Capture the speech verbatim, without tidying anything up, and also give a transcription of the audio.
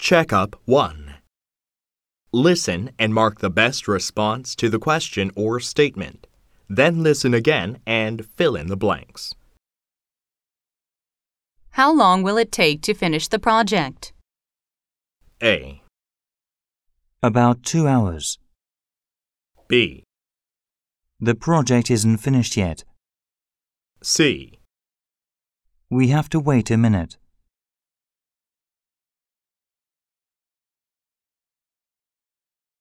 Checkup one. Listen and mark the best response to the question or statement. Then listen again and fill in the blanks. How long will it take to finish the project? A. About two hours. B. The project isn't finished yet. C. We have to wait a minute.